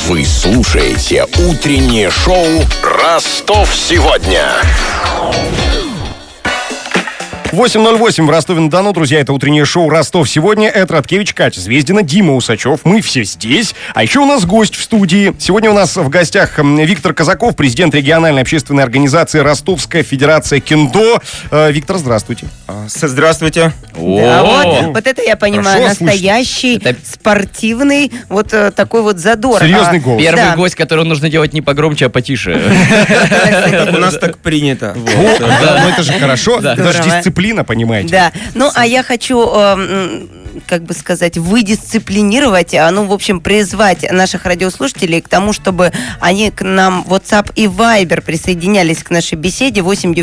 Вы слушаете утреннее шоу «Ростов сегодня». 8:08 в Ростове-на-Дону, друзья, это утреннее шоу «Ростов сегодня». Это Радкевич, Катя Звездина, Дима Усачев. Мы все здесь. А еще у нас гость в студии. Сегодня у нас в гостях Виктор Казаков, президент региональной общественной организации Ростовская федерация кендо. Виктор, здравствуйте. Здравствуйте. Да, вот это я понимаю, Хорошо настоящий, спортивный, вот такой вот задор. Серьезный голос. Первый гость, которого нужно делать не погромче, а потише. У нас так принято. Да, ну это же хорошо. Да. Даже Здорово. дисциплина, понимаете. Да, ну а я хочу, как бы сказать, выдисциплинировать, в общем, призвать наших радиослушателей к тому, чтобы они к нам WhatsApp и Viber присоединялись к нашей беседе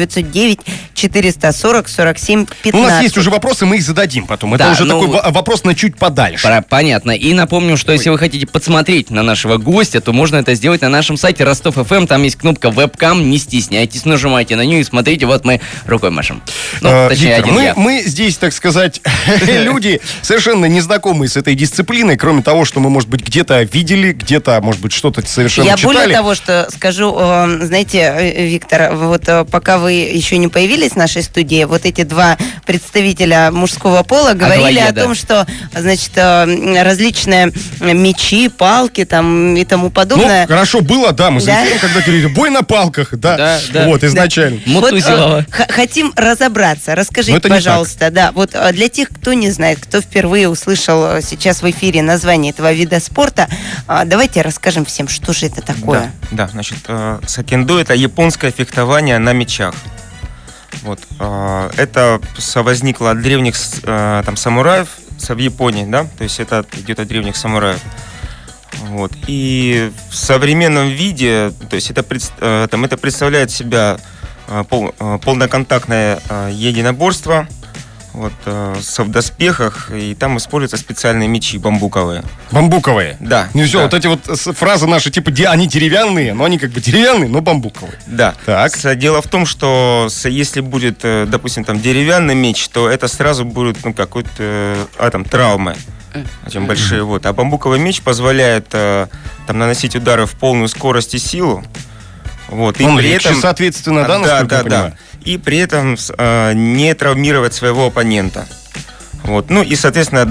8-909-440-47-15. У нас есть уже вопросы, мы их зададим потом. Это Да, уже такой вопрос на чуть подальше. Понятно. И напомню, что если вы хотите подсмотреть на нашего гостя, то можно это сделать на нашем сайте Ростов.ФМ. Там есть кнопка «Вебкам». Не стесняйтесь, нажимайте на нее и смотрите. Вот мы рукой машем. Точнее, Виктор, один я. мы здесь, так сказать, люди совершенно незнакомые с этой дисциплиной, кроме того, что мы, может быть, где-то видели, где-то, может быть, что-то совершенно Я читали. более того, что скажу, знаете, Виктор, вот пока вы еще не появились в нашей студии, вот эти два представителя мужского пола говорили о том, что, значит, различные мечи, палки там и тому подобное. Ну, хорошо было, да, мы Да? когда говорили, бой на палках, да, Да. вот, изначально. Мутузилова. Хотим разобраться. Расскажите, это не пожалуйста, да, вот для тех, кто не знает, кто впервые услышал сейчас в эфире название этого вида спорта, давайте расскажем всем, что же это такое. Да, значит, сэкендо — это японское фехтование на мечах. Вот, это возникло от древних там самураев в Японии, да, то есть это идет от древних самураев. Вот. И в современном виде, то есть это представляет себя полноконтактное единоборство, вот, в доспехах, и там используются специальные мечи бамбуковые. Бамбуковые. Да. Не все, да. вот эти вот фразы наши, типа, они деревянные, но они как бы деревянные, но бамбуковые. Да. Так. Дело в том, что если будет, допустим, там деревянный меч, то это сразу будет, какой-то травмы. Очень большие. Вот. А бамбуковый меч позволяет там наносить удары в полную скорость и силу. Вот. И Он при легче, этом, соответственно, да, насколько я понимаю? И при этом не травмировать своего оппонента. Вот. Ну и, соответственно,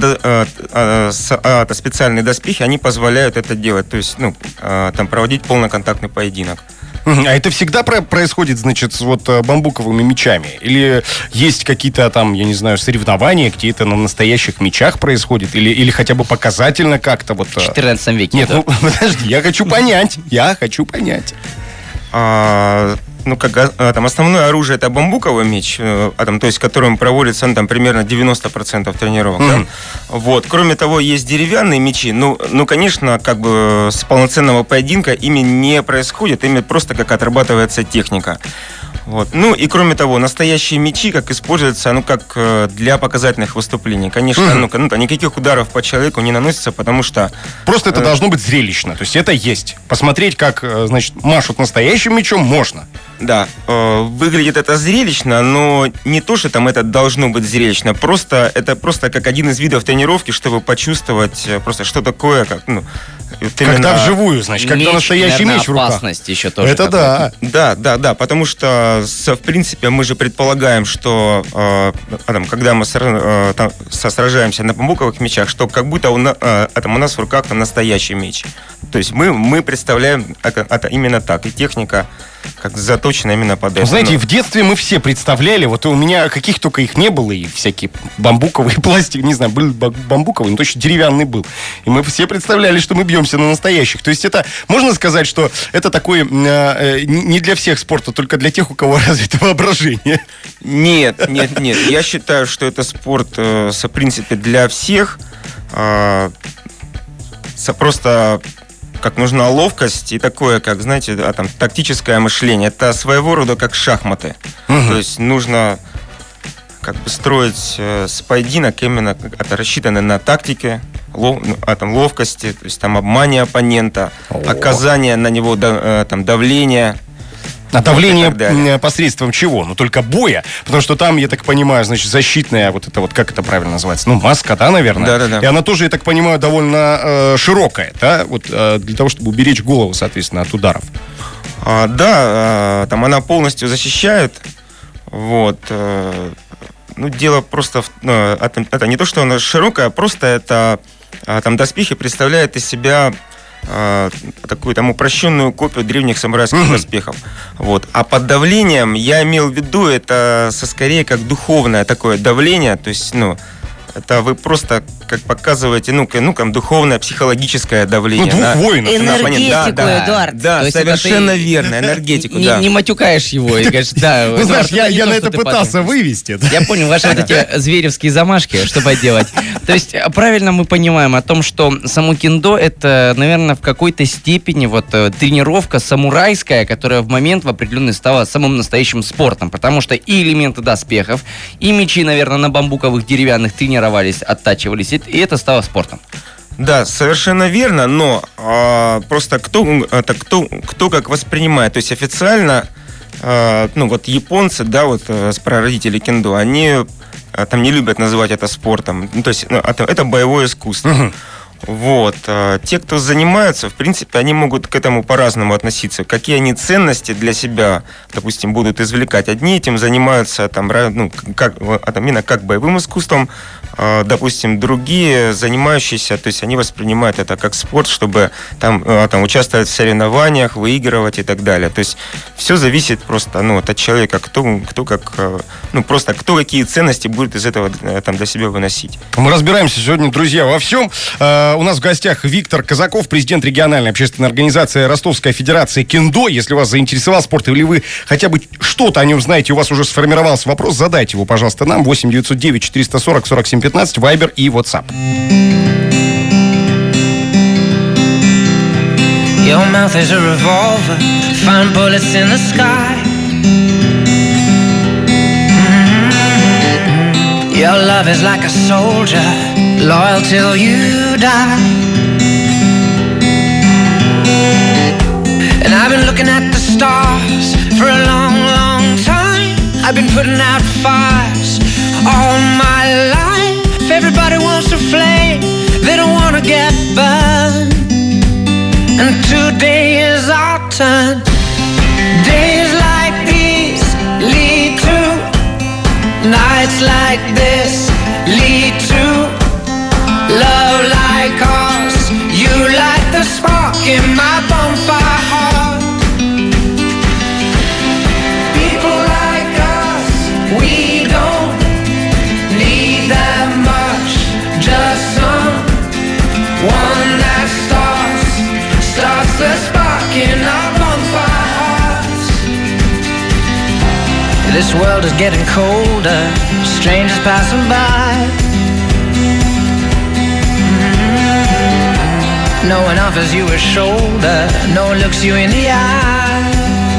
специальные доспехи, они позволяют это делать. То есть, там проводить полноконтактный поединок. А это всегда происходит, значит, с вот бамбуковыми мечами? Или есть какие-то там, я не знаю, соревнования, где это на настоящих мечах происходит? Или хотя бы показательно как-то вот... В 14 веке. Нет, да. подожди, я хочу понять. Там основное оружие — это бамбуковый меч, то есть которым проводится примерно 90% тренировок. Да? Вот. Кроме того, есть деревянные мечи. Конечно, как бы с полноценного поединка ими не происходит, ими просто как отрабатывается техника. Вот. Ну и кроме того, настоящие мечи как используются, как для показательных выступлений. Конечно, никаких ударов по человеку не наносится, потому что... Просто это должно быть зрелищно. То есть это есть. Посмотреть, как, значит, машут настоящим мечом, можно. Да, выглядит это зрелищно, но не то, что там это должно быть зрелищно, это просто как один из видов тренировки, чтобы почувствовать просто, что такое, как, Когда вживую, значит, когда настоящий меч в руках. Опасность еще тоже. Это да. Да, потому что, в принципе, мы же предполагаем, что когда мы сражаемся на бамбуковых мечах, что как будто у нас в руках там настоящий меч. То есть мы представляем это именно так, и техника как заточена именно под это. Знаете, в детстве мы все представляли, вот у меня каких только их не было, и всякие бамбуковые, пластик, не знаю, был бамбуковый, но точно деревянный был. И мы все представляли, что мы бьемся на настоящих. То есть это, можно сказать, что это такой не для всех спорта, только для тех, у кого развито воображение? Нет. Я считаю, что это спорт, в принципе, для всех. Просто... как нужна ловкость и такое, как, знаете, тактическое мышление. Это своего рода как шахматы. То есть нужно как бы строить поединок именно, это рассчитано на тактике, ловкости, то есть обмане оппонента, оказание на него давления. А давление посредством чего? Ну, только боя. Потому что там, я так понимаю, значит, защитная, вот это вот, как это правильно называется? Ну, маска, да, наверное? Да. И она тоже, я так понимаю, довольно широкая, да? Вот для того, чтобы уберечь голову, соответственно, от ударов. Там она полностью защищает. Вот. Ну, дело просто это не то, что она широкая, а просто это там доспехи представляют из себя такую там упрощенную копию древних самурайских доспехов. Вот. А под давлением я имел в виду это скорее как духовное такое давление, то есть, это вы просто как показываете, духовное, психологическое давление. Двух воинов. Энергетику, Эдуард. Да, совершенно верно, энергетику, не матюкаешь его и говоришь, да. Ну, знаешь, я на это пытался вывести. Я понял, ваши вот эти зверевские замашки, что поделать. То есть, правильно мы понимаем о том, что само кендо, это, наверное, в какой-то степени вот тренировка самурайская, которая в определенный стала самым настоящим спортом, потому что и элементы доспехов, и мечи, наверное, на бамбуковых деревянных тренировались, оттачивались, и это стало спортом. Да, совершенно верно, но просто кто как воспринимает. То есть официально, японцы, прародители кендо, они там не любят называть это спортом. То есть это боевое искусство. Вот. Те, кто занимаются, в принципе, они могут к этому по-разному относиться. Какие они ценности для себя, допустим, будут извлекать. Одни этим занимаются именно как боевым искусством, допустим, другие занимающиеся, то есть они воспринимают это как спорт, чтобы там участвовать в соревнованиях, выигрывать и так далее. То есть все зависит просто от человека, кто какие ценности будет из этого для себя выносить. Мы разбираемся сегодня, друзья, во всем. У нас в гостях Виктор Казаков, президент региональной общественной организации Ростовская федерация кендо. Если вас заинтересовал спорт, или вы хотя бы что-то о нем знаете, у вас уже сформировался вопрос, задайте его, пожалуйста, нам. 8-909-440-47-15, Вайбер и WhatsApp. Your mouth is a revolver, find bullets in the sky. Your love is like a soldier, loyal till you die. And I've been looking at the stars for a long, long time. I've been putting out fires all my life. Everybody wants a flame, they don't want to get burned. And today is our turn. Days like these lead to nights like this, lead to love like ours. You light the spark in my bonfire heart. People like us, we don't need that much. Just someone that starts the spark in our bonfire hearts. This world is getting colder, strangers passing by. No one offers you a shoulder, no one looks you in the eye.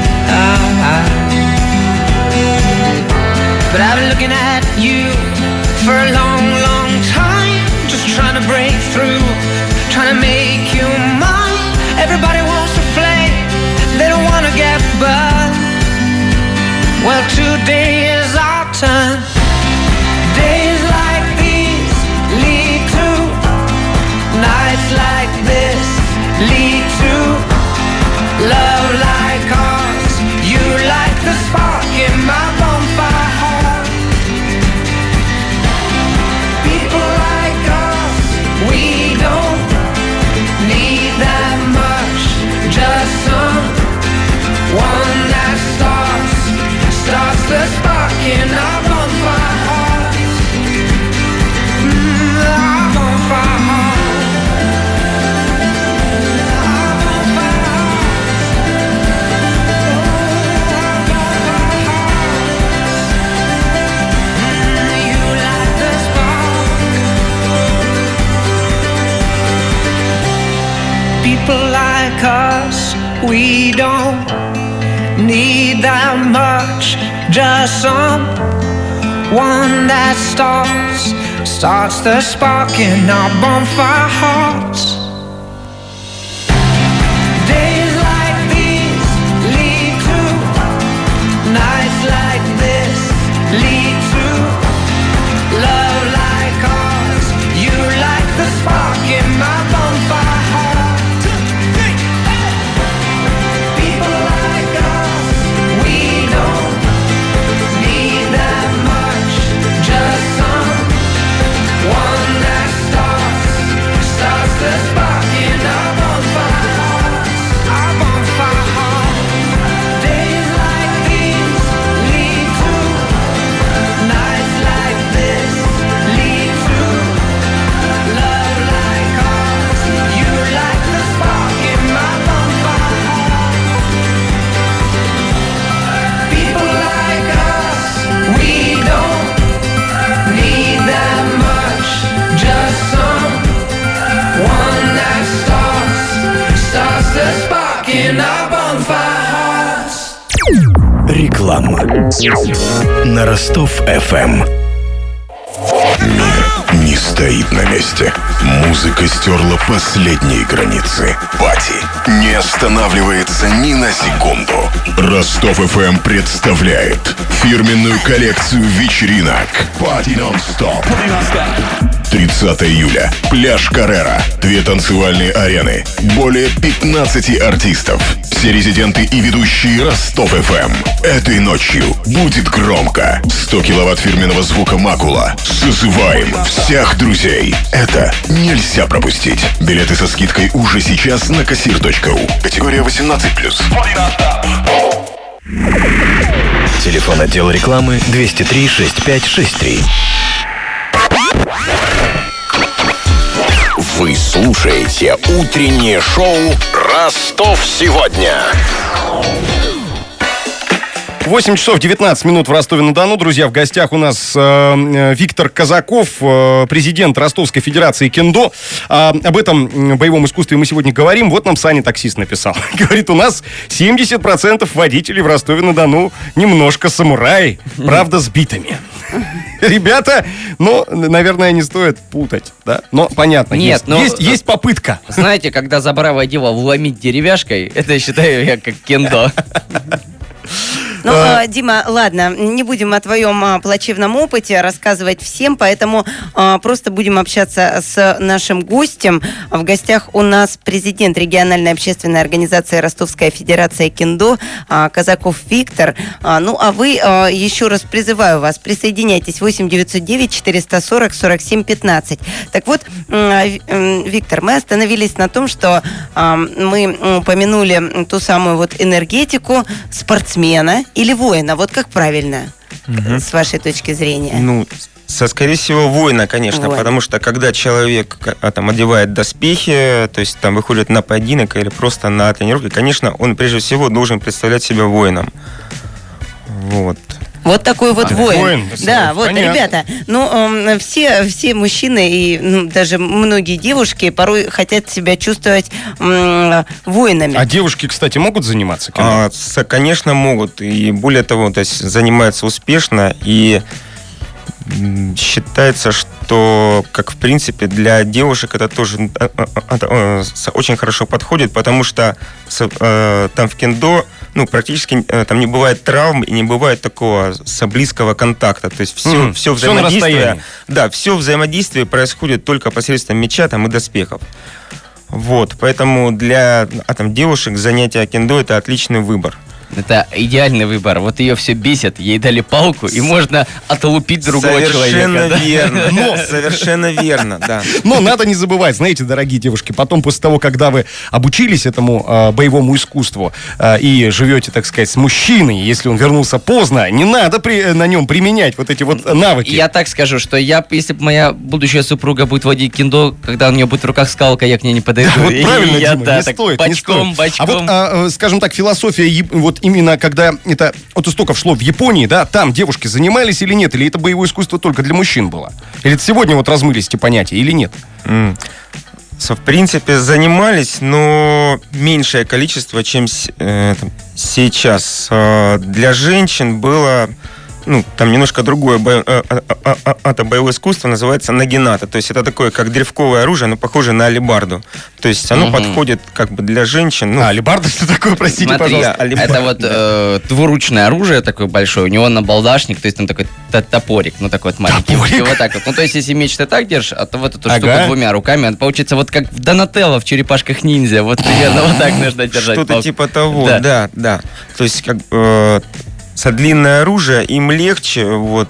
But I've been looking at you for a long, long time, just trying to break through, trying to make you mine. Everybody wants a flame, they don't want to get burned. Well, today is our turn. Days like these lead to nights like this, lead to love like ours. You light the spark in my bonfire heart. People like us, we don't need that much. Just someone that starts the spark in our bonfire hearts. Our bonfire hearts. Our bonfire hearts. You light the spark. People like us, we don't need that much. Just someone that starts the spark in our bonfire hearts. Days like these lead to реклама. На Ростов-ФМ. Мир не стоит на месте. Музыка стерла последние границы. Пати не останавливается ни на секунду. Ростов-ФМ представляет фирменную коллекцию вечеринок Party Non-Stop. 30 июля. Пляж Каррера. 2 танцевальные арены. Более 15 артистов. Все резиденты и ведущие Ростов-ФМ. Этой ночью будет громко. 100 киловатт фирменного звука Макула. Созываем всех друзей. Это нельзя пропустить. Билеты со скидкой уже сейчас на kassir.ru. Категория 18+. Телефон отдела рекламы 203-6563. Вы слушаете утреннее шоу «Ростов сегодня». 8 часов 19 минут в Ростове-на-Дону. Друзья, в гостях у нас Виктор Казаков, президент Ростовской Федерации кендо. Об этом боевом искусстве мы сегодня говорим. Вот нам Саня таксист написал. Говорит, у нас 70% водителей в Ростове-на-Дону немножко самураи, правда, с битами. Ребята, ну, наверное, не стоит путать, да? Но понятно, Нет, есть попытка. Знаете, когда за бравое дело вломить деревяшкой, это, считаю я, как кендо. Ну, Дима, ладно, не будем о твоем плачевном опыте рассказывать всем, поэтому просто будем общаться с нашим гостем. В гостях у нас президент региональной общественной организации Ростовская Федерация кендо Казаков Виктор. Ну, а вы, еще раз призываю вас, присоединяйтесь. 8-909-440-47-15. Так вот, Виктор, мы остановились на том, что мы упомянули ту самую вот энергетику спортсмена или воина? Вот как правильно, с вашей точки зрения? Ну, скорее всего, воина, конечно, Воин. потому что когда человек там одевает доспехи, то есть там выходит на поединок или просто на тренировку, конечно, он прежде всего должен представлять себя воином. Вот. Вот такой вот воин. Да, вот, понятно. ребята, ну, все мужчины и даже многие девушки порой хотят себя чувствовать воинами. А девушки, кстати, могут заниматься кендо? Конечно, могут. И более того, то есть занимаются успешно. И считается, что, как в принципе, для девушек это тоже очень хорошо подходит, потому что там в кендо практически там не бывает травм и не бывает такого близкого контакта. То есть все взаимодействие, все взаимодействие происходит только посредством меча и доспехов. Вот, поэтому для девушек занятие кендо это отличный выбор. Это идеальный выбор. Вот ее все бесит, ей дали палку, и можно отлупить другого человека. Совершенно верно, да. Но надо не забывать, знаете, дорогие девушки, потом после того, когда вы обучились этому боевому искусству и живете, так сказать, с мужчиной, если он вернулся поздно, не надо на нем применять вот эти вот навыки. Я так скажу, что если бы моя будущая супруга будет водить кендо, когда у нее будет в руках скалка, я к ней не подойду. Вот правильно, Дима, не стоит. Бочком. А вот, скажем так, философия вот именно когда это от истоков шло в Японии, да, там девушки занимались или нет? Или это боевое искусство только для мужчин было? Или это сегодня вот размылись эти понятия или нет? В принципе, занимались, но меньшее количество, чем сейчас. Для женщин было... там немножко другое боевое искусство, называется нагината. То есть это такое, как древковое оружие, оно похоже на алебарду. То есть оно подходит как бы для женщин. Алебарда что такое, простите, Смотри, пожалуйста? это вот двуручное оружие такое большое, у него набалдашник, то есть там такой топорик, такой вот маленький. Топорик? Вот так вот. То есть если меч ты так держишь, а то вот эту штуку Ага. двумя руками, получится вот как в Донателло в черепашках ниндзя. Вот примерно вот так нужно держать. Что-то палку. типа того, да. То есть как длинное оружие, им легче,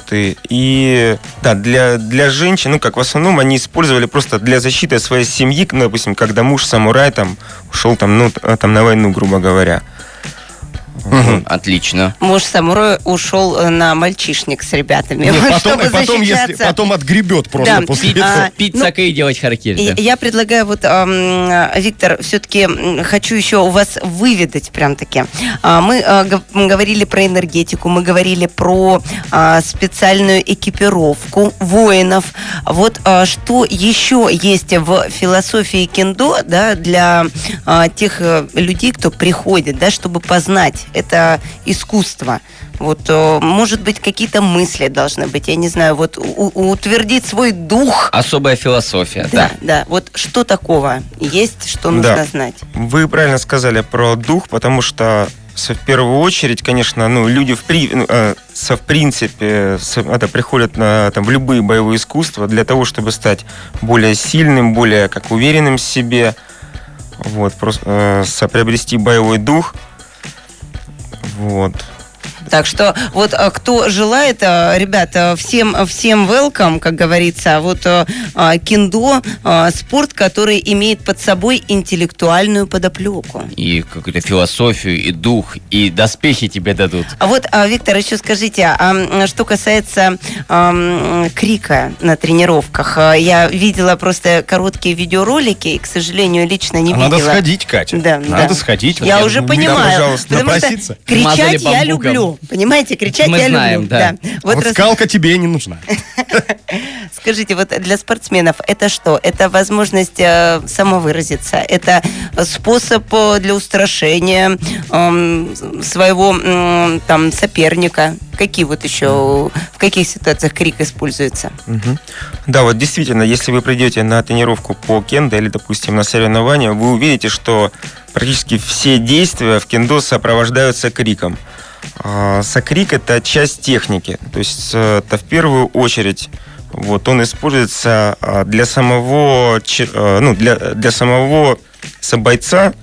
для женщин, как в основном они использовали просто для защиты своей семьи, допустим, когда муж самурай ушел на войну, грубо говоря. Отлично. Муж самурай ушел на мальчишник с ребятами, чтобы защищаться. Потом отгребет просто Да. после этого. Пить саке и делать харакири. Я предлагаю, Виктор, все-таки хочу еще у вас выведать прям-таки. Мы говорили про энергетику, мы говорили про специальную экипировку воинов. Вот что еще есть в философии кендо, да, для тех людей, кто приходит, да, чтобы познать это искусство. Вот, может быть, какие-то мысли должны быть, я не знаю, вот утвердить свой дух. Особая философия, да. Да. Вот что такого есть, что нужно знать? Вы правильно сказали про дух, потому что в первую очередь, конечно, люди в принципе приходят в любые боевые искусства для того, чтобы стать более сильным, более уверенным в себе, вот, просто приобрести боевой дух. Вот. Так что вот кто желает, ребята, всем welcome, как говорится. Вот кендо спорт, который имеет под собой интеллектуальную подоплеку. И какую-то философию, и дух, и доспехи тебе дадут. А вот, Виктор, еще скажите, что касается крика на тренировках. Я видела просто короткие видеоролики, и, к сожалению, лично не видела. Надо сходить, Катя. Да, надо сходить. Я уже понимаю. Потому что кричать я люблю. Понимаете, кричать я люблю. Да. Вот скалка тебе не нужна. Скажите, вот для спортсменов это что? Это возможность самовыразиться, это способ для устрашения своего соперника. Какие вот еще, в каких ситуациях крик используется? Да, вот действительно, если вы придете на тренировку по кендо или, допустим, на соревнования, вы увидите, что практически все действия в кендо сопровождаются криком. Сокрик – это часть техники, то есть это в первую очередь вот, он используется для самого бойца,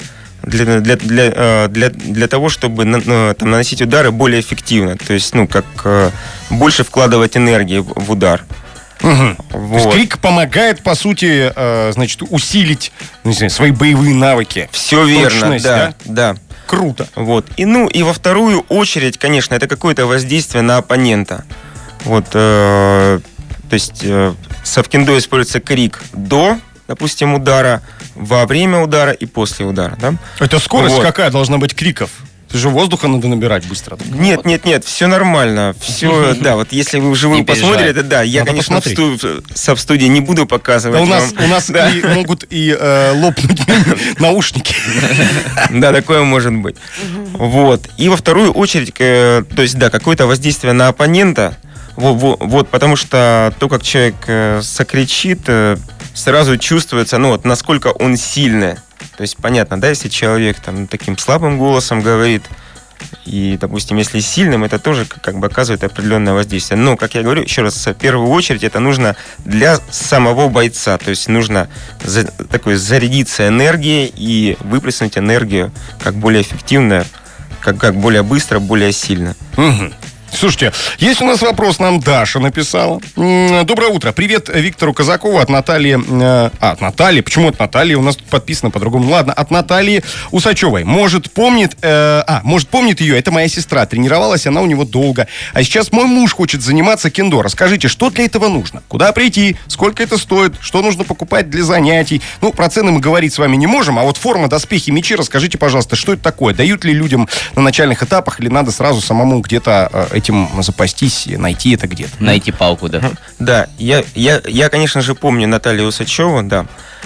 для того, чтобы наносить удары более эффективно, то есть больше вкладывать энергии в удар. Вот. То есть крик помогает, по сути, усилить свои боевые навыки. Все верно, да. Круто. Вот. И во вторую очередь, конечно, это какое-то воздействие на оппонента. Вот, то есть в кендо используется крик до, допустим, удара, во время удара и после удара. Да? Это скорость какая должна быть криков? Это же воздуха надо набирать быстро. Нет, все нормально. Все, да, вот если вы вживую посмотрите, это да, я, конечно, в студии не буду показывать. У нас могут и лопнуть наушники. Да, такое может быть. Вот. И во вторую очередь, то есть, да, какое-то воздействие на оппонента. Вот, потому что то, как человек сокричит, сразу чувствуется, насколько он сильный. То есть понятно, да, если человек таким слабым голосом говорит, и, допустим, если сильным, это тоже оказывает определенное воздействие. Но, как я говорю, еще раз, в первую очередь это нужно для самого бойца. То есть нужно зарядиться энергией и выплеснуть энергию как более эффективно, как более быстро, более сильно. Угу. Слушайте, есть у нас вопрос, нам Даша написала. Доброе утро. Привет Виктору Казакову от Натальи. От Натальи? Почему от Натальи? У нас тут подписано по-другому. Ладно, от Натальи Усачевой. Может, помнит ее. Это моя сестра. Тренировалась она у него долго. А сейчас мой муж хочет заниматься кендо. Расскажите, что для этого нужно? Куда прийти? Сколько это стоит? Что нужно покупать для занятий? Про цены мы говорить с вами не можем. А вот форма, доспехи, мечи, расскажите, пожалуйста, что это такое? Дают ли людям на начальных этапах? Или надо сразу самому где-то этим запастись, найти это где-то? Найти палку, да. Да, я, конечно же, помню Наталью Усачеву, да.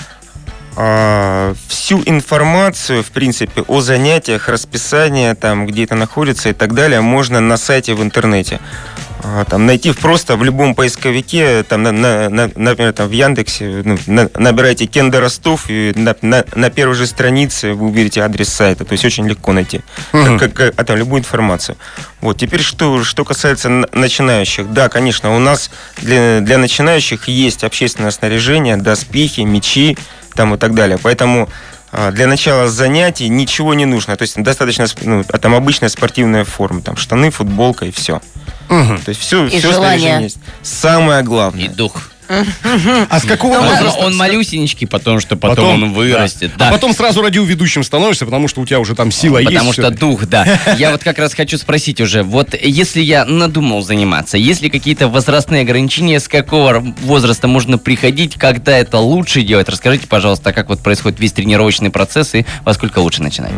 Всю информацию, в принципе, о занятиях, расписание, где это находится и так далее, можно на сайте в интернете. Найти просто в любом поисковике, например, в Яндексе, набирайте «Кендо Ростов», и на первой же странице вы увидите адрес сайта. То есть очень легко найти любую информацию. Вот. Теперь, что касается начинающих. Да, конечно, у нас для начинающих есть общественное снаряжение, доспехи, мечи и так далее. Поэтому для начала занятий ничего не нужно. То есть достаточно обычная спортивная форма. Штаны, футболка и все. То есть все снаряжение есть. Самое главное. И дух. А с какого возраста? Он малюсенечкий, потом он вырастет. Да. А потом сразу радиоведущим становишься, потому что у тебя уже сила есть. Потому что дух, да. Я вот как раз хочу спросить уже, вот если я надумал заниматься, есть ли какие-то возрастные ограничения, с какого возраста можно приходить, когда это лучше делать? Расскажите, пожалуйста, как вот происходит весь тренировочный процесс и во сколько лучше начинать?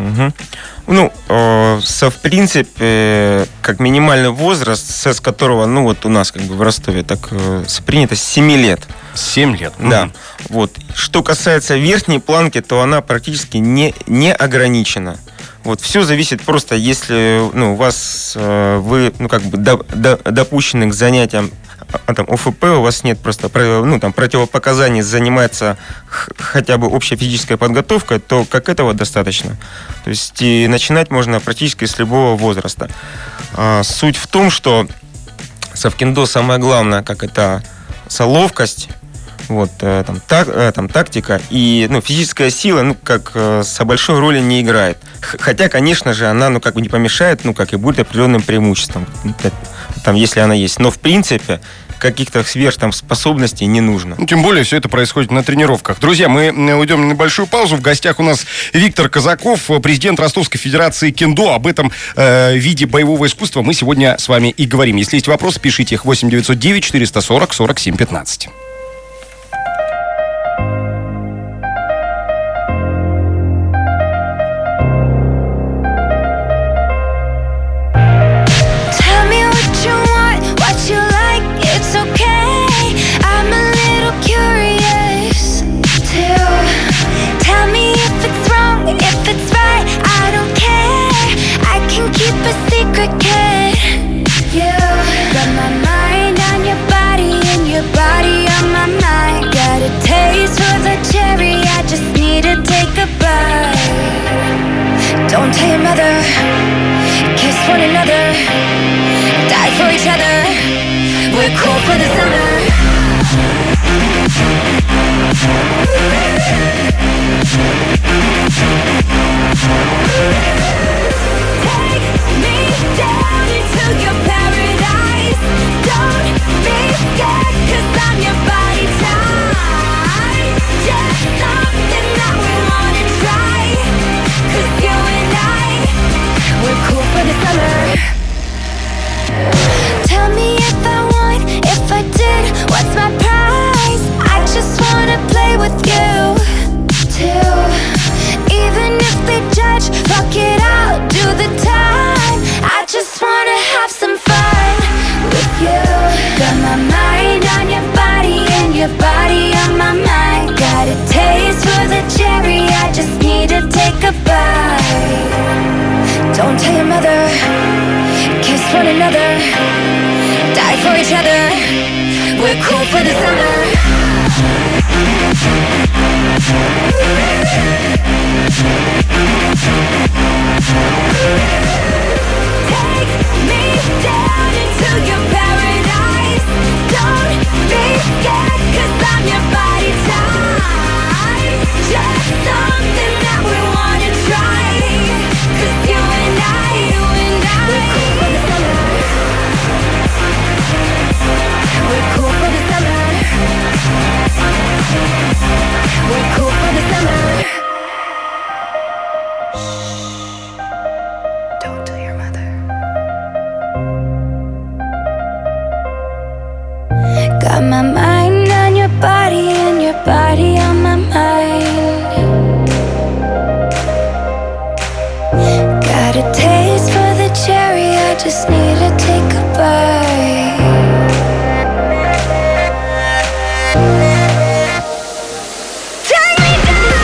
В принципе, как минимальный возраст, с которого, у нас в Ростове так принято, 7 лет. 7 лет? Да. Вот. Что касается верхней планки, то она практически не ограничена. Вот, все зависит просто, если у вас вы допущены к занятиям ОФП, у вас нет просто противопоказаний заниматься хотя бы общей физической подготовкой, то как этого достаточно. То есть и начинать можно практически с любого возраста. Суть в том, что совкиндо самое главное, как это ловкость, тактика и физическая сила, большой роли не играет. Хотя, конечно же, она не помешает, и будет определенным преимуществом, если она есть. Но в принципе каких-то способностей не нужно. Тем более все это происходит на тренировках. Друзья, мы уйдем на небольшую паузу. В гостях у нас Виктор Казаков, президент Ростовской Федерации кендо. Об этом виде боевого искусства мы сегодня с вами и говорим. Если есть вопросы, пишите их 8-909-440-47-15. Don't tell your mother, kiss one another, die for each other, we're cool for the summer. Take me down into your paradise. Don't be scared, 'cause I'm your body type. Just something that we wanna try, 'cause you and I, we're cool for the summer. Tell me if I won, if I did, what's my prize? I just wanna play with you too. Even if they judge, fuck it, I'll do the time. I just wanna have some fun with you. Got my mind on your body and your body on my mind. Got a taste for the cherry, I just need to take a bite. Don't tell your mother, kiss one another, die for each other, we're cool for the summer. Take me down into your paradise. Don't be scared, 'cause I'm your body type. Just something that we wanna try, 'cause you and I, we're cool for the summer. We're cool for the summer. We're cool for the summer. Don't tell your mother. Got my mind on your body and your body on my mind. Got a taste for the cherry, I just need to take a bite. Take me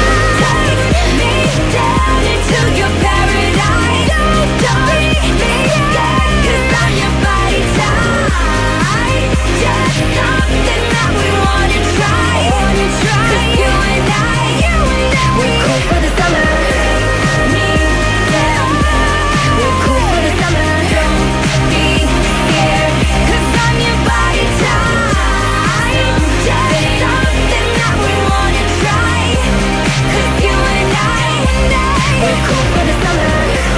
down into your paradise. Don't be scared, 'cause I'm your body type. Just something that we wanna try, 'cause you and I, we're cool for the summer. Me, yeah, we're cool for the summer. Don't be scared, 'cause I'm your body type. Just something that we wanna try, 'cause you and I, we're cool for the summer.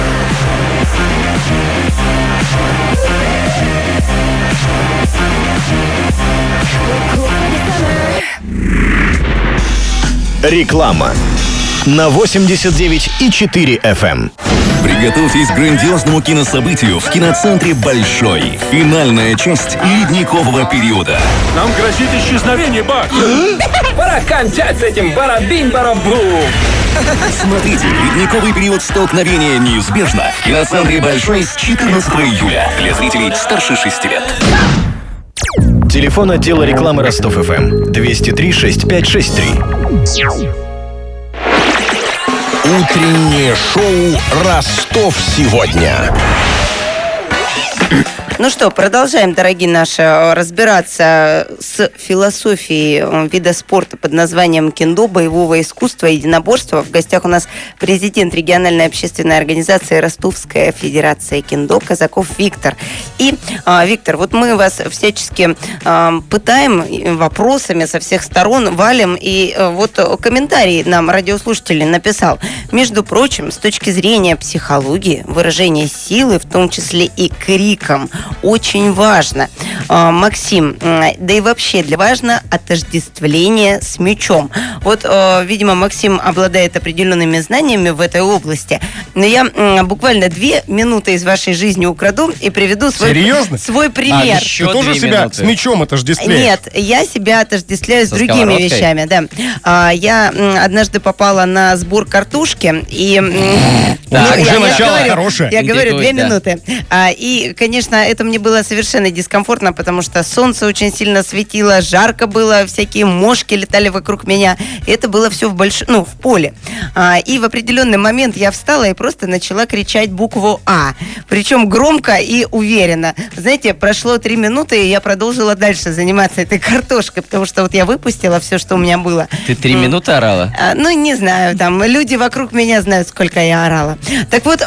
We're cool for the summer. Реклама на 89,4 FM. Приготовьтесь к грандиозному кинособытию в киноцентре «Большой». Финальная часть ледникового периода. Нам грозит исчезновение, Бак! Пора кончать с этим барабинь-барабум! Смотрите «Ледниковый период столкновения неизбежно» в киноцентре «Большой» с 14 июля для зрителей старше 6 лет. Телефон отдела рекламы Ростов-ФМ 203-6563. Утреннее шоу «Ростов сегодня». Ну что, продолжаем, дорогие наши, разбираться с философией вида спорта под названием кендо, боевого искусства, единоборства. В гостях у нас президент региональной общественной организации Ростовская федерация кендо Казаков Виктор. И, Виктор, вот мы вас всячески пытаем вопросами со всех сторон, валим. И вот комментарий нам радиослушатель написал. Между прочим, с точки зрения психологии, выражение силы, в том числе и криком, очень важно. Максим, да и вообще важно отождествление с мячом. Вот, видимо, Максим обладает определенными знаниями в этой области, но я буквально 2 минуты из вашей жизни украду и приведу свой пример. Ты тоже себя с мячом отождествляешь? Нет, я себя отождествляю с другими вещами. Да. Я однажды попала на сбор картошки, и... уже начало хорошее. Я говорю, 2 минуты. И, конечно, это мне было совершенно дискомфортно, потому что солнце очень сильно светило, жарко было, всякие мошки летали вокруг меня. И это было все в поле. И в определенный момент я встала и просто начала кричать букву «А». Причем громко и уверенно. Знаете, прошло 3 минуты, и я продолжила дальше заниматься этой картошкой, потому что вот я выпустила все, что у меня было. Ты 3 минуты орала? Не знаю, там люди вокруг меня знают, сколько я орала. Так вот...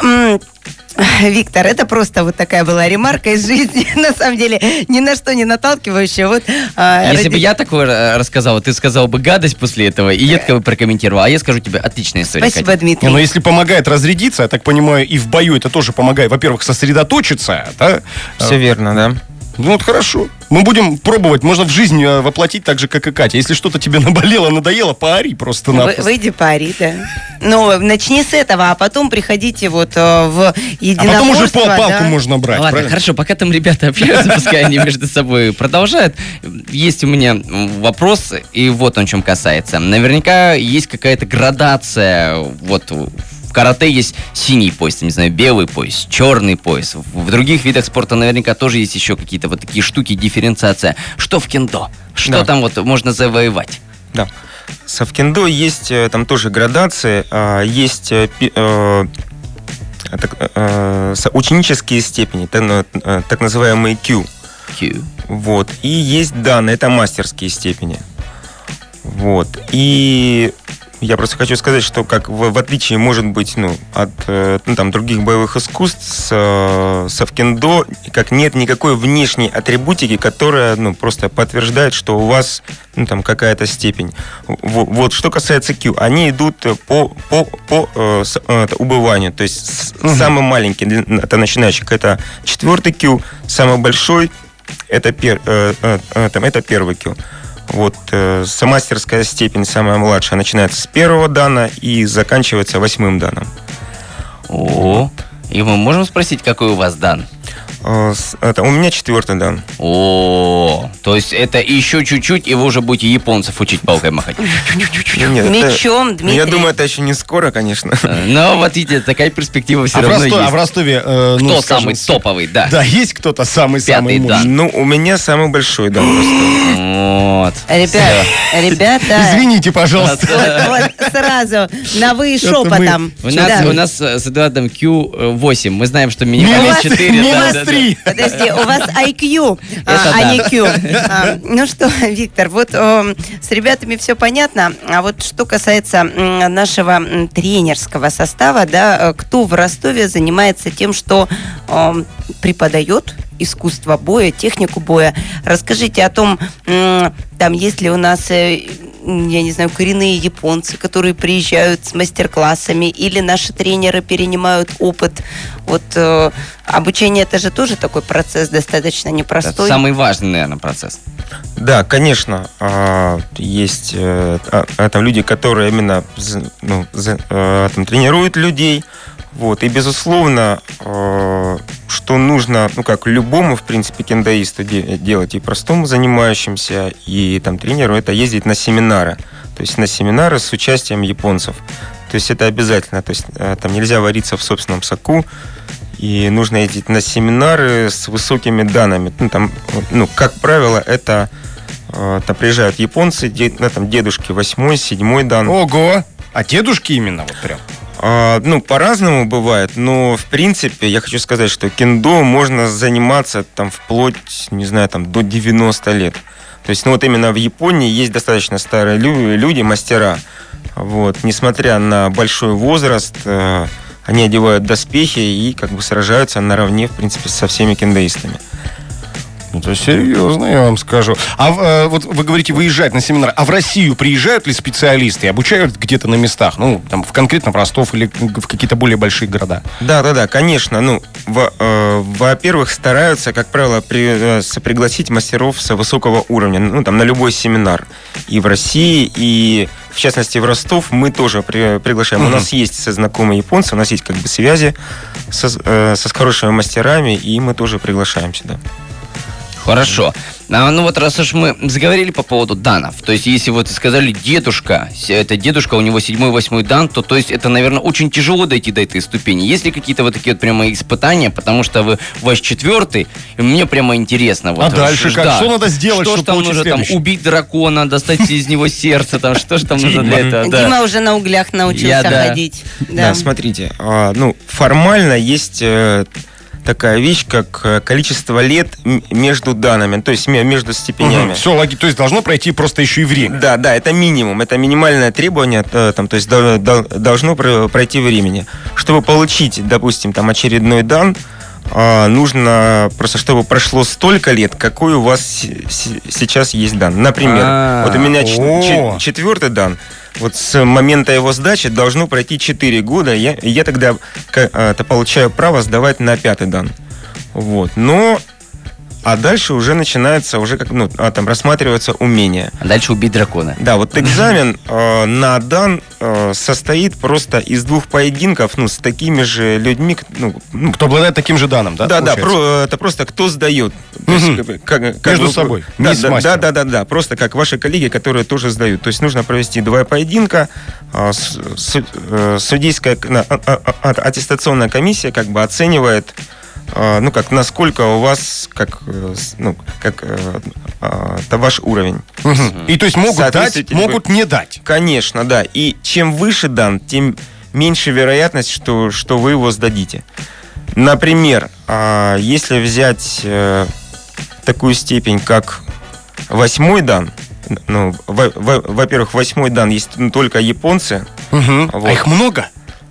Виктор, это просто вот такая была ремарка из жизни, на самом деле, ни на что не наталкивающая. Вот, если бы я такое рассказал, ты сказал бы гадость после этого, и едко бы прокомментировал, а я скажу тебе отличная история. Спасибо, Катя. Дмитрий. Но если помогает разрядиться, я так понимаю, и в бою это тоже помогает, во-первых, сосредоточиться, да? Все верно, да. Ну вот хорошо. Мы будем пробовать, можно в жизнь воплотить так же, как и Катя. Если что-то тебе наболело, надоело, поори просто-напросто. Выйди поори, да. Ну, начни с этого, а потом приходите вот в единоборство. А потом уже палку можно брать. Ладно, правильно? Хорошо, пока там ребята общаются, пускай они между собой продолжают. Есть у меня вопрос, и вот он чем касается. Наверняка есть какая-то градация, вот... В карате есть синий пояс, не знаю, белый пояс, черный пояс. В других видах спорта наверняка тоже есть еще какие-то вот такие штуки, дифференциация. Что в кендо? Что там вот можно завоевать? Да. В кендо есть там тоже градации, есть ученические степени, так называемые Q. Вот. И есть дан, это мастерские степени. Вот. И я просто хочу сказать, что как в отличие, может быть, от других боевых искусств, в кендо как нет никакой внешней атрибутики, которая просто подтверждает, что у вас какая-то степень. Вот. Что касается Q, они идут по убыванию. То есть самый маленький, это начинающий, это 4 Q, самый большой, это первый Q. Вот, мастерская степень, самая младшая, начинается с 1 дана и заканчивается 8 даном. О, и мы можем спросить, какой у вас дан? У меня 4 дан. О, то есть это еще чуть-чуть, и вы уже будете японцев учить палкой махать. Мечом, Дмитрий. Я думаю, это еще не скоро, конечно. Но вот видите, такая перспектива все равно есть. А в Ростове... Кто самый топовый, да? Да, есть кто-то самый-самый мощный? У меня самый большой дан просто. Вот. Ребята... Извините, пожалуйста. Вот сразу, на вы и шепотом. У нас с Эдуардом Q8. Мы знаем, что минимум 4. Подожди, у вас IQ, а не Q. Ну что, Виктор, вот с ребятами все понятно, а вот что касается нашего тренерского состава, да, кто в Ростове занимается тем, что преподает искусство боя, технику боя. Расскажите о том, там есть ли у нас, я не знаю, коренные японцы, которые приезжают с мастер-классами, или наши тренеры перенимают опыт. Вот обучение — это же тоже такой процесс достаточно непростой. Это самый важный, наверное, процесс. Да, конечно, есть там люди, которые именно тренируют людей. Вот, и, безусловно, что нужно, как любому, в принципе, кендоисту делать, и простому занимающимся, и тренеру, это ездить на семинары. То есть на семинары с участием японцев. То есть это обязательно. То есть там нельзя вариться в собственном соку, и нужно ездить на семинары с высокими данными. Как правило, это приезжают японцы, дедушки 8-й, 7-й дан. Ого! А дедушки именно вот прям? По-разному бывает, но в принципе я хочу сказать, что кендо можно заниматься там вплоть, не знаю, там до 90 лет. То есть, именно в Японии есть достаточно старые люди, мастера. Вот, несмотря на большой возраст, они одевают доспехи и как бы сражаются наравне, в принципе, со всеми кендоистами. Это серьезно, я вам скажу. Вот вы говорите, выезжать на семинар. А в Россию приезжают ли специалисты и обучают где-то на местах? Конкретно в Ростов или в какие-то более большие города? Да, конечно. Во-первых, стараются, как правило, пригласить мастеров с высокого уровня, на любой семинар. И в России, и в частности в Ростов мы тоже приглашаем. У нас есть знакомые японцы, у нас есть как бы связи с хорошими мастерами, и мы тоже приглашаем сюда. Хорошо. Раз уж мы заговорили по поводу данов, то есть если вот сказали дедушка, у него 7-8 дан, то есть это, наверное, очень тяжело дойти до этой ступени. Есть ли какие-то вот такие вот прямо испытания, потому что ваш 4-й, и мне прямо интересно. А дальше как? Что надо сделать, чтобы получить следующий? Там убить дракона, достать из него сердце, что же там нужно для этого? Дима уже на углях научился ходить. Да, смотрите, формально есть такая вещь, как количество лет между данными, то есть между степенями. Все, логично, то есть должно пройти просто еще и время. Да, это минимум, это минимальное требование, то есть должно пройти времени. Чтобы получить, допустим, очередной дан, нужно просто, чтобы прошло столько лет, какой у вас сейчас есть дан. Например, вот у меня 4-й дан. Вот с момента его сдачи должно пройти 4 года. Я тогда получаю право сдавать на 5-й дан. Вот. А дальше уже начинается, рассматривается умение. А дальше убить дракона. Да, вот экзамен на дан состоит просто из 2 поединков, с такими же людьми, кто обладает таким же даном, да? Да, это просто кто сдает. Между собой. Да, просто как ваши коллеги, которые тоже сдают. То есть нужно провести 2 поединка, судейская аттестационная комиссия как бы оценивает, насколько у вас, это ваш уровень. И то есть могут дать, могут не дать. Конечно, да. И чем выше дан, тем меньше вероятность, что вы его сдадите. Например, если взять такую степень, как 8-й дан, во-первых, 8-й дан есть только японцы. Вот. А их много?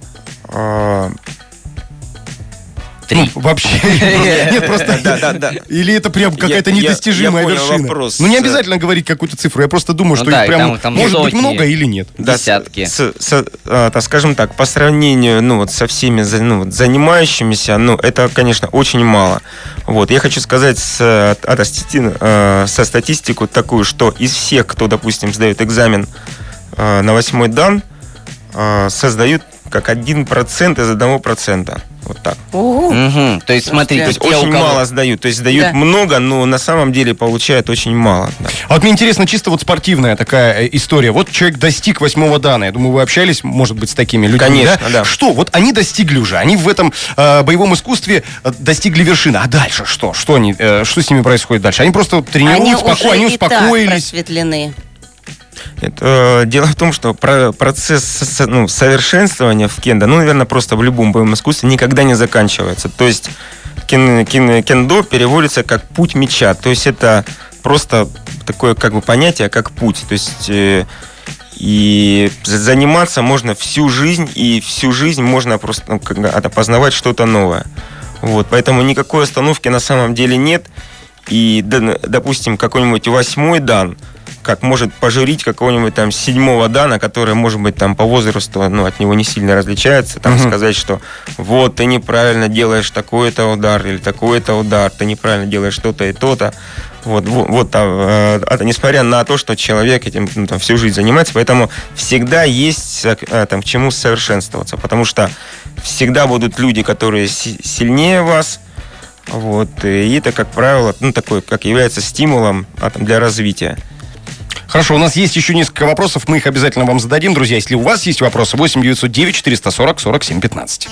3. Вообще. Нет, просто... Да. Или это прям какая-то недостижимая вершина. Вопрос. Не обязательно говорить какую-то цифру. Я просто думаю, что их прям может быть много или нет. Десятки. Скажем так, по сравнению со всеми занимающимися, это, конечно, очень мало. Вот. Я хочу сказать со статистику такую, что из всех, кто, допустим, сдает экзамен на 8-й дан, создают как 1% из 1%. Вот так. То есть, смотрите, то есть очень мало сдают. То есть сдают много, но на самом деле получают очень мало. Да. А вот мне интересно, чисто вот спортивная такая история. Вот человек достиг 8-го дана. Я думаю, вы общались, может быть, с такими людьми. Конечно, да. Что? Вот они достигли уже. Они в этом боевом искусстве достигли вершины. А дальше что? Что с ними происходит дальше? Они просто тренируются, они успокоились. Просветлены. Дело в том, что процесс совершенствования в кендо, наверное, просто в любом боевом искусстве никогда не заканчивается. То есть кендо переводится как путь меча. То есть это просто такое как бы понятие, как путь. То есть и заниматься можно всю жизнь, и всю жизнь можно просто познавать что-то новое. Вот, поэтому никакой остановки на самом деле нет. И, допустим, какой-нибудь 8-й дан как может пожурить какого-нибудь 7-го дана, который, может быть, по возрасту от него не сильно различается, сказать, что вот, ты неправильно делаешь такой-то удар, или такой-то удар, ты неправильно делаешь то-то и то-то. Несмотря на то, что человек этим всю жизнь занимается, поэтому всегда есть к чему совершенствоваться, потому что всегда будут люди, которые сильнее вас, и это, как правило, такой, как является стимулом для развития. Хорошо, у нас есть еще несколько вопросов, мы их обязательно вам зададим, друзья. Если у вас есть вопросы, 8 909 440 47 15.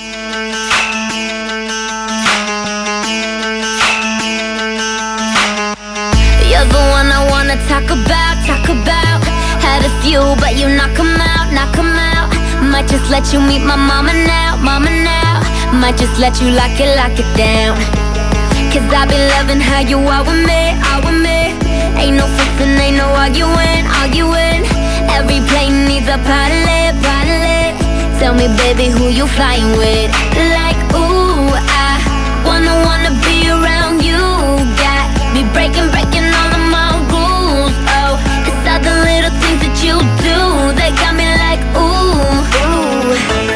You're the one I wanna talk about. Had a few, but you knock 'em out. Might just let you meet my mama now, mama now. Might just let you lock it down. Cause I be loving how you are with me, Ain't no fussing, ain't no arguing. Every plane needs a pilot. Tell me, baby, who you flying with? Like, ooh, I wanna be around you. Got me breaking all of my rules. Oh, it's all the little things that you do that got me like, ooh.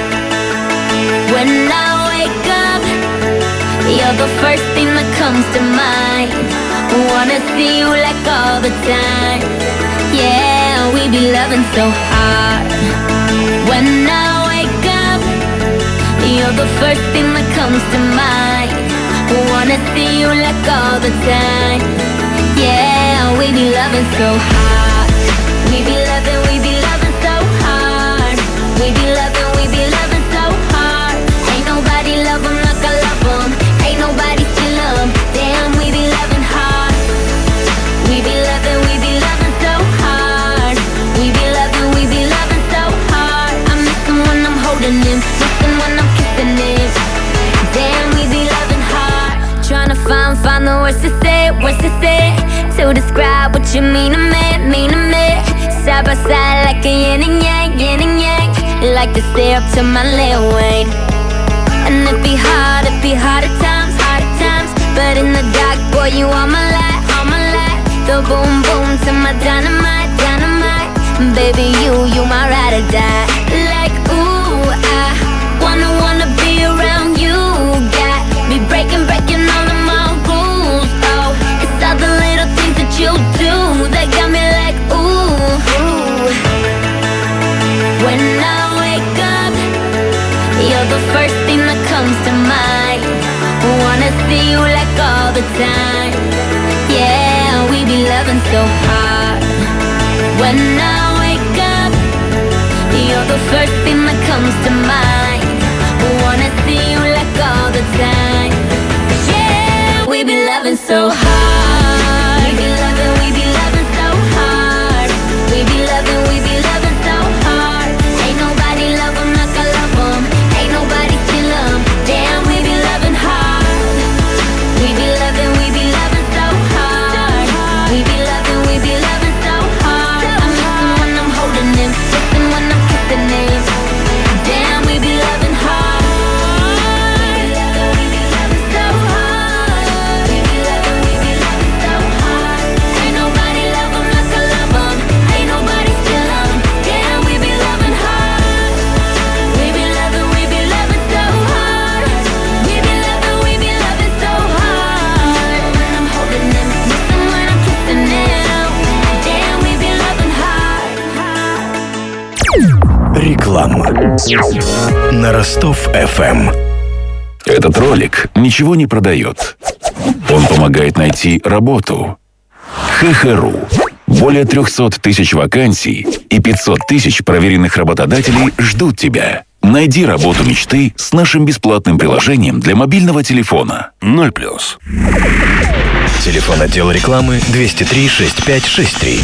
When I wake up, you're the first thing that comes to mind. Wanna see you like all the time. Yeah, we be loving so hard. When I wake up, you're the first thing that comes to mind. Wanna see you like all the time. Yeah, we be loving so hard. We be loving so hard. We be loving so hard. Ain't nobody love 'em like I love 'em. Ain't nobody still 'em. Damn, we be loving hard. We be loving so hard. We be loving so hard. I miss him when I'm holding him, missing when I'm kissing him. Damn, we be loving hard. Trying to find the words to say, to describe what you mean to me. Side by side like a yin and yang. Like the syrup to my Lil Wayne. And it be hard at times. But in the dark, boy, you are my light. The boom boom to my dynamite. Baby, you my ride or die. Like, ooh, I wanna be around you. Got me breaking all of my rules. Oh, it's all the little things that you do that got me like, ooh. When I wake up, you're the first thing that comes to mind. Wanna see you like all the time. Yeah, we be loving so hard. When I wake up, you're the first thing that comes to mind. Wanna see you like all the time. Yeah, we be loving so hard. We be loving so hard. We be loving so hard. Ain't nobody love 'em like I love 'em. Ain't nobody still 'em. Damn, we be loving hard. We be loving so hard. We be loving so hard. I miss him when I'm holding him, missing when I'm kissing him. Damn, we be loving hard. We be loving so hard. We be loving so hard. Ain't nobody love 'em like I love 'em. Ain't nobody still 'em. Damn, we be loving hard. We be loving so hard. We be loving so hard. When I'm holding him, missing when I'm kissing him. Damn, we be loving hard. Реклама на Ростов-ФМ. Этот ролик ничего не продает. Он помогает найти работу. ХХРУ. Более 300 тысяч вакансий и 500 тысяч проверенных работодателей ждут тебя. Найди работу мечты с нашим бесплатным приложением для мобильного телефона. 0+. Телефон отдела рекламы 203-6563.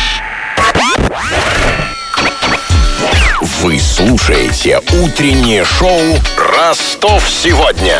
Вы слушаете утреннее шоу «Ростов сегодня».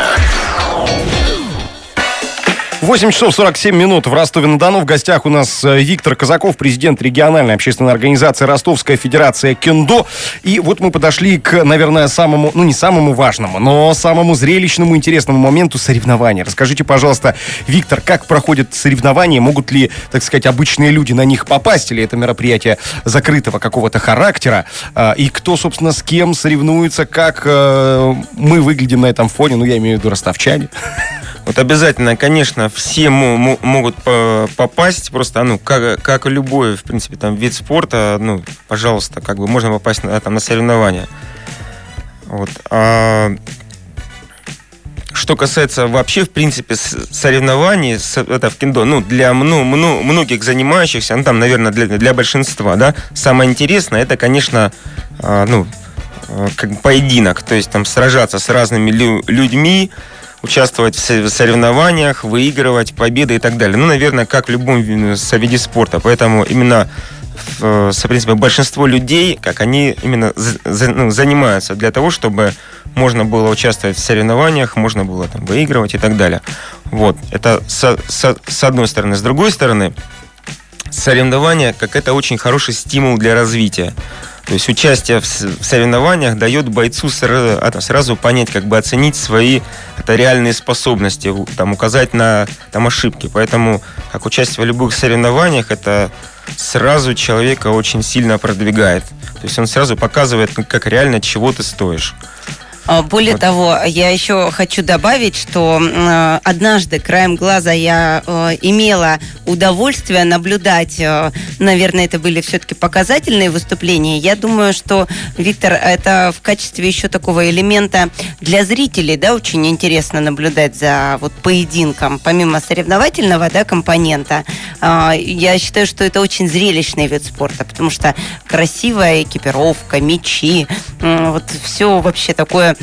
8 часов 47 минут в Ростове-на-Дону. В гостях у нас Виктор Казаков, президент региональной общественной организации Ростовская федерация кендо. И вот мы подошли к, наверное, самому, не самому важному, но самому зрелищному, интересному моменту соревнования. Расскажите, пожалуйста, Виктор, как проходят соревнования? Могут ли, так сказать, обычные люди на них попасть? Или это мероприятие закрытого какого-то характера? И кто, собственно, с кем соревнуется? Как мы выглядим на этом фоне? Я имею в виду ростовчане. Вот обязательно, конечно, все могут попасть, просто, как и любой, в принципе, там, вид спорта, пожалуйста, можно попасть на соревнования. Вот. Что касается вообще, в принципе, соревнований, это в кендо, для многих занимающихся, там, наверное, для большинства, да, самое интересное, это, конечно, поединок, то есть там сражаться с разными людьми, участвовать в соревнованиях, выигрывать победы и так далее. Наверное, как в любом виде спорта. Поэтому именно в принципе, большинство людей, как они именно занимаются для того, чтобы можно было участвовать в соревнованиях, можно было там выигрывать и так далее. Вот. Это с одной стороны. С другой стороны, соревнования, как это очень хороший стимул для развития. То есть участие в соревнованиях дает бойцу сразу понять, как бы оценить свои реальные способности, там, указать на там, ошибки. Поэтому как участие в любых соревнованиях, это сразу человека очень сильно продвигает. То есть он сразу показывает, как реально чего ты стоишь. Более того, я еще хочу добавить, что однажды краем глаза я имела удовольствие наблюдать, наверное, это были все-таки показательные выступления. Я думаю, что, Виктор, это в качестве еще такого элемента для зрителей, да, очень интересно наблюдать за вот поединком, помимо соревновательного, да, компонента. Я считаю, что это очень зрелищный вид спорта, потому что красивая экипировка, мячи, вот все вообще такое,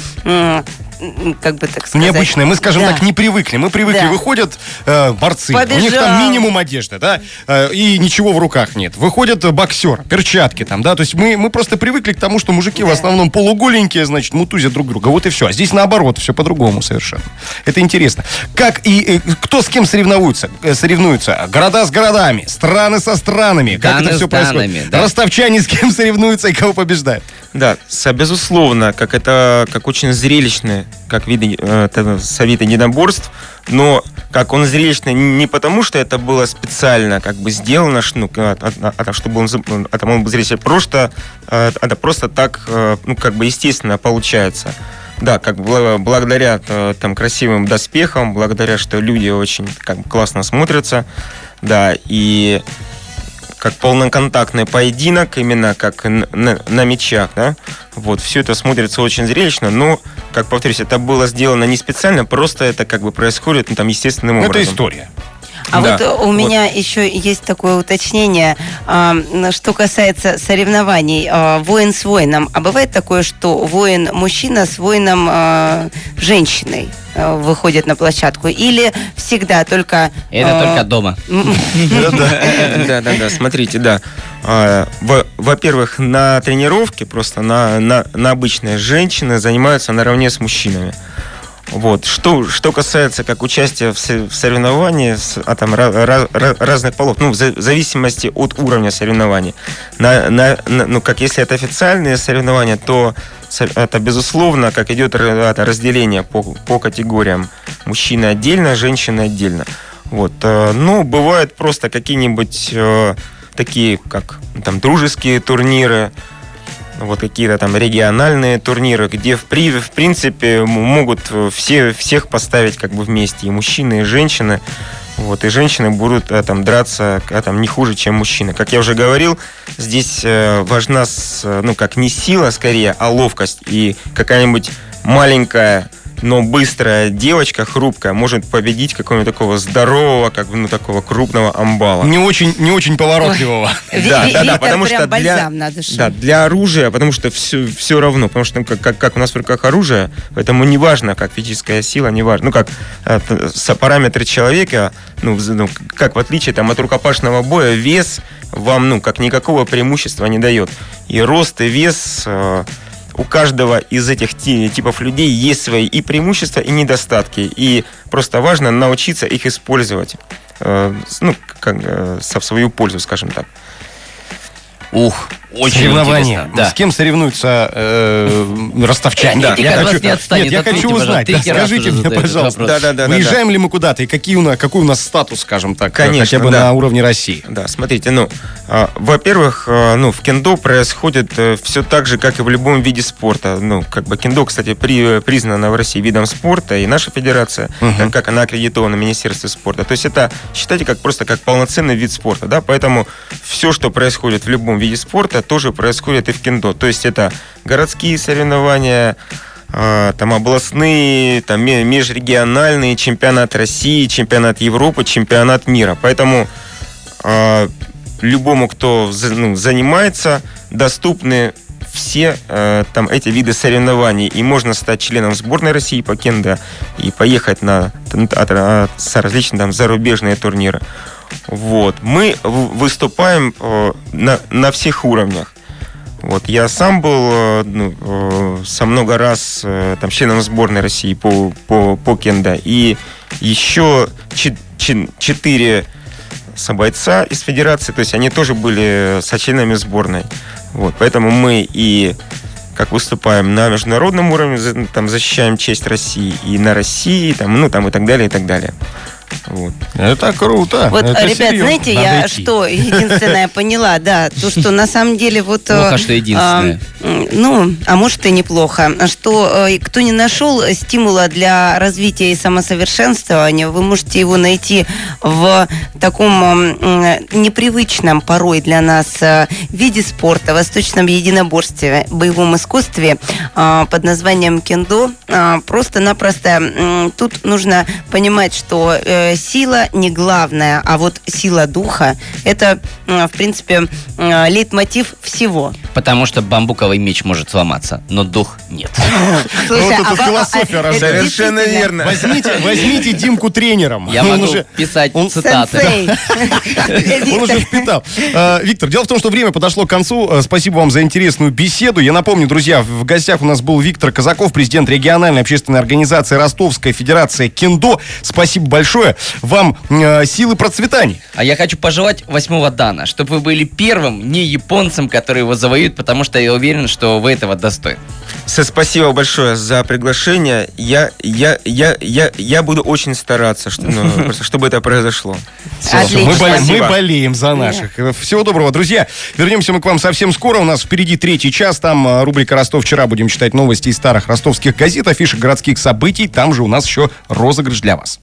как бы так сказать. Необычное. Мы, скажем так, не привыкли. Мы привыкли, выходят борцы. Побежал. У них там минимум одежды, да, и ничего в руках нет. Выходят боксеры, перчатки там, да. То есть мы просто привыкли к тому, что мужики в основном полуголенькие, значит, мутузят друг друга. Вот и все. А здесь наоборот, все по-другому совершенно. Это интересно. Как и кто с кем соревнуются? Города с городами, страны со странами. Как это все происходит? Да. Ростовчане с кем соревнуются и кого побеждают? Да, безусловно, как очень зрелищный, как вид единоборств, но как он зрелищный не потому, что это было специально как бы сделано, чтобы он был зрелищный, это просто так, как бы естественно получается. Да, как благодаря там красивым доспехам, благодаря, что люди очень как бы классно смотрятся, да, и как полноконтактный поединок, именно как на мячах, да, вот, все это смотрится очень зрелищно, но, как повторюсь, это было сделано не специально, просто это как бы происходит, там, естественным образом. Это история. А да, вот у меня еще есть такое уточнение, что касается соревнований. Воин с воином. А бывает такое, что воин-мужчина с воином-женщиной выходит на площадку? Или всегда только... Это только дома. Да, смотрите, да. Во-первых, на тренировке, просто на обычные женщины занимаются наравне с мужчинами. Вот. Что касается как участия в соревновании разных полов, в зависимости от уровня соревнований. Как если это официальные соревнования, то это безусловно, как идет разделение по категориям. Мужчины отдельно, женщины отдельно. Вот. Но бывают просто какие-нибудь такие, как там дружеские турниры, вот какие-то там региональные турниры, где в принципе могут всех поставить как бы вместе, и мужчины, и женщины. Вот, и женщины будут там драться не хуже, чем мужчины. Как я уже говорил, здесь важна как не сила скорее, а ловкость. И какая-нибудь маленькая, но быстрая девочка, хрупкая, может победить какого-нибудь такого здорового, такого крупного амбала. Не очень поворотливого. Да, потому что для оружия, потому что все равно, потому что как у нас в руках оружие, поэтому не важно, как физическая сила, не важно, как параметры человека, как в отличие от рукопашного боя, вес вам, как никакого преимущества не дает. И рост, и вес... У каждого из этих типов людей есть свои и преимущества, и недостатки. И просто важно научиться их использовать в свою пользу, скажем так. Очень соревнования. Да. С кем соревнуются ростовчане? Да. Я хочу узнать. Скажите мне, пожалуйста, выезжаем ли мы куда-то, и какой у нас статус, скажем так, конечно, хотя бы на уровне России? Да, смотрите, во-первых, в кендо происходит все так же, как и в любом виде спорта. Кендо, кстати, признано в России видом спорта, и наша федерация, как она аккредитована в Министерстве спорта. То есть это, считайте, просто как полноценный вид спорта, да, поэтому все, что происходит в любом виде спорта, тоже происходит и в кендо. То есть это городские соревнования, областные, межрегиональные, чемпионат России, чемпионат Европы, чемпионат мира. Поэтому любому, кто занимается, доступны все эти виды соревнований. И можно стать членом сборной России по кендо и поехать на различные зарубежные турниры. Вот. Мы выступаем на всех уровнях. Вот. Я сам был со много раз там, членом сборной России по кендо. И еще 4 собойца из федерации, то есть они тоже были сочленами сборной. Вот. Поэтому мы и как выступаем на международном уровне, там, защищаем честь России и на России, там, ну, там, и так далее, и так далее. Вот. Это круто. Вот, это ребят, серьезно. знаете, Надо я идти. что единственное поняла, да, то, что на самом деле вот... Плохо, что единственное. Ну, а может и неплохо, что кто не нашел стимула для развития и самосовершенствования, вы можете его найти в таком непривычном порой для нас виде спорта, восточном единоборстве, боевом искусстве под названием кендо. Просто-напросто тут нужно понимать, что сила не главная, а вот сила духа – это, в принципе, лейтмотив всего. Потому что бамбуковый меч может сломаться, но дух нет. Слушай, Вот это философия рождается. Совершенно верно. Возьмите Димку тренером. Я Он могу уже- писать он- цитаты. Сенсей. Он уже впитал. Виктор, дело в том, что время подошло к концу. Спасибо вам за интересную беседу. Я напомню, друзья, в гостях у нас был Виктор Казаков, президент региональной общественной организации Ростовская федерация кендо. Спасибо большое. Вам силы процветания. А я хочу пожелать 8-го дана, чтобы вы были первым не японцем, который его завоюет, потому что я уверен, что вы этого достойны. Спасибо большое за приглашение. Я буду очень стараться, чтобы это произошло. Отлично. Мы болеем за наших. Всего доброго, друзья. Вернемся мы к вам совсем скоро. У нас впереди 3-й час. Там рубрика «Ростов вчера». Будем читать новости из старых ростовских газет, афиши городских событий. Там же у нас еще розыгрыш для вас.